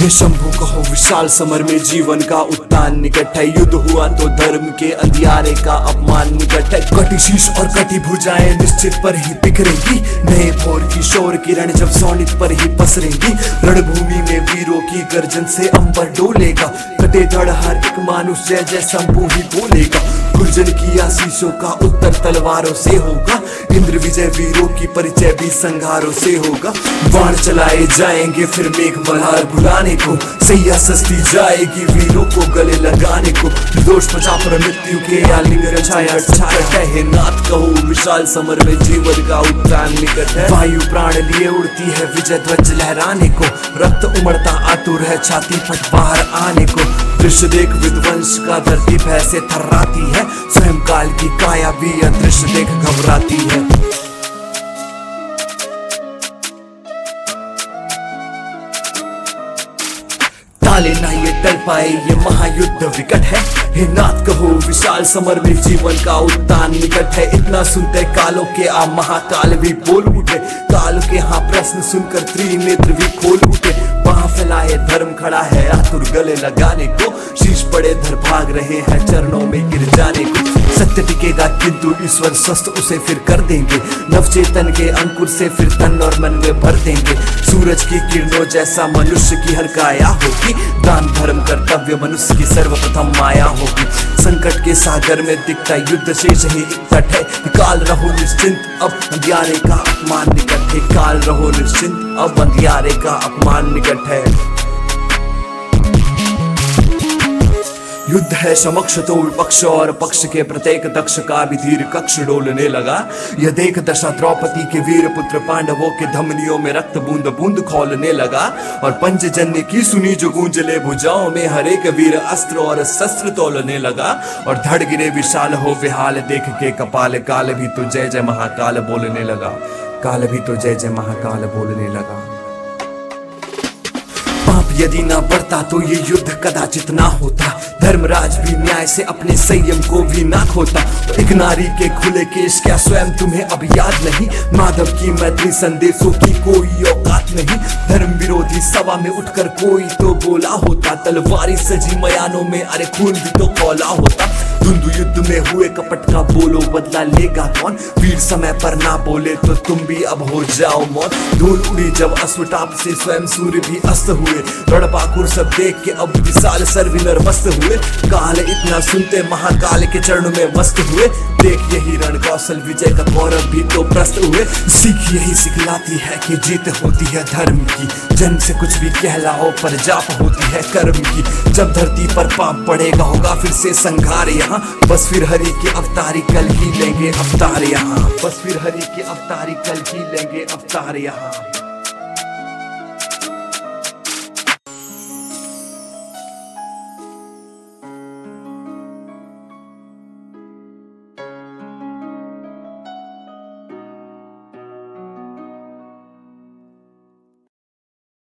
हे शंभु कहो विशाल समर में जीवन का उत्तान निकट है। युद्ध हुआ तो धर्म के अंधियारे का अपमान निकट है। कटी शीश और कटी भुजाएं निश्चित पर ही बिखरेंगी। नए भोर की शोर किरण जब सोनित पर ही पसरेंगी। रणभूमि में वीरों की गर्जन से अंबर डोलेगा। कटे धड़ हर एक मानुष जय जय शंभु ही बोलेगा। गुर्जन की आशीषों का उत्तर तलवारों से होगा। इंद्र विजय वीरों की परिचय भी संघारों से होगा। बाण चलाए जाएंगे फिर मेघ मल्हार भुलाने को। सैया सस्ती जाएगी वीरों को गले लगाने को। दोष बचा पर मृत्यु के आलिंग रचाया है। नाथ कहो विशाल समर में जीवन का उत्तान निकट है। वायु प्राण लिए उड़ती है विजय ध्वज लहराने को। रक्त उमड़ता आतुर है छाती फट बाहर आने को। दृश्य देख विध्वंस का धरती भय से थर्राती है। स्वयं काल की काया भी यह दृश्य देख घबराती है। ताले ना ये टल पाए ये महायुद्ध विकट है। हे नाथ कहो विशाल समर में जीवन का उत्तान निकट है। इतना सुनते कालों के आ महाकाल भी बोल उठे। काल के हाँ प्रश्न सुनकर त्रिनेत्र भी खोल उठे। वहां फैलाए धर्म खड़ा है आतुर गले लगाने को। शीश पड़े धर भाग रहे हैं चरणों में गिर जाने को। सत्य टिकेगा किंतु ईश्वर स्वस्थ उसे फिर कर देंगे। नवचेतन के अंकुर से फिर तन और मन में भर देंगे। सूरज की किरणों जैसा मनुष्य की हर काया होगी। दान धर्म कर्तव्य मनुष्य की सर्वप्रथम माया होगी। संकट के सागर में दिखता युद्ध शेष ही एक तट है। काल रहो निश्चिंत अब अंधियारे का अपमान निकट है। काल रहो निश्चिंत अब अंधियारे का अपमान निकट है। युद्ध है समक्ष तो विपक्ष और पक्ष के प्रत्येक दक्ष का भी धीर कक्ष डोलने लगा। यह देख दशा द्रौपदी के वीर पुत्र पांडवों के धमनियों में रक्त बूंद बूंद खौलने लगा। और पंचजन्य की सुनी जो गूंजले भुजाओं में हर एक वीर अस्त्र और शस्त्र तोलने लगा। और धड़ गिरे विशाल हो बेहाल देख के कपाल। काल भी तो जय जय महाकाल बोलने लगा। काल भी तो जय जय महाकाल बोलने लगा। पाप यदि ना बढ़ता तो ये युद्ध कदाचित ना होता। धर्मराज भी न्याय से अपने संयम को भी ना खोता। एक नारी के खुले केश क्या स्वयं तुम्हें अब याद नहीं। माधव की मैत्री संदेशों की कोई औकात नहीं। धर्म विरोधी सभा में उठकर कोई तो बोला होता। तलवारी सजी मयानों में अरे खून भी तो खौला होता। धुंधु युद्ध में हुए कपट का बोलो बदला लेगा कौन। वीर समय पर ना बोले तो तुम भी अब हो जाओ मौत। धूल उड़ी जब अश्वताप से स्वयं सूर्य भी अस्त हुए। रणबांकुर सब देख के अब विशाल सर्विनर मस्त हुए। काल इतना सुनते महाकाल के चरणों में मस्त हुए। देख यही रण कौशल विजय का गौरव भी तो प्रस्त हुए। सीख यही सिखलाती है कि जीत होती है धर्म की। जन्म से कुछ भी कहलाओ पर जाप होती है कर्म की। जब धरती पर पाप पड़ेगा होगा फिर से संघार यहाँ। बस फिर हरि के अवतारी कल ही लेंगे अवतार यहाँ। बस फिर हरि के अवतारी कल ही लेंगे अवतार यहाँ।